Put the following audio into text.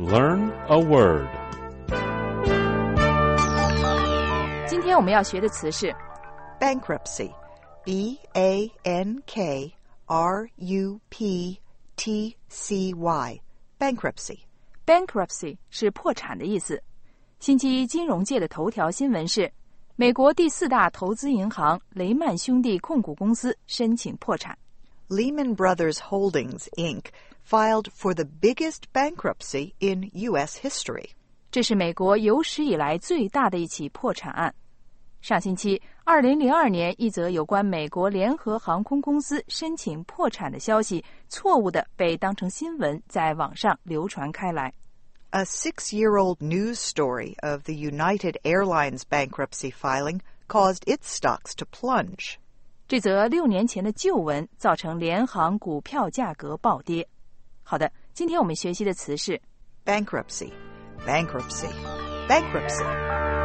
Learn a word. 今天我们要学的词是 bankruptcy, B-A-N-K-R-U-P-T-C-Y, bankruptcy. bankruptcy 是破产的意思。星期一金融界的头条新闻是，美国第4大投资银行雷曼兄弟控股公司申请破产。 Lehman Brothers Holdings, Inc. filed for the biggest bankruptcy in U.S. history. 这是美国有史以来最大的一起破产案。上星期2002年一则有关美国联合航空公司申请破产的消息错误地被当成新闻在网上流传开来。 A 6-year-old news story of the United Airlines bankruptcy filing caused its stocks to plunge. 这则6年前的旧闻造成联航股票价格暴跌。好的，今天我们学习的词是 bankruptcy, bankruptcy, bankruptcy.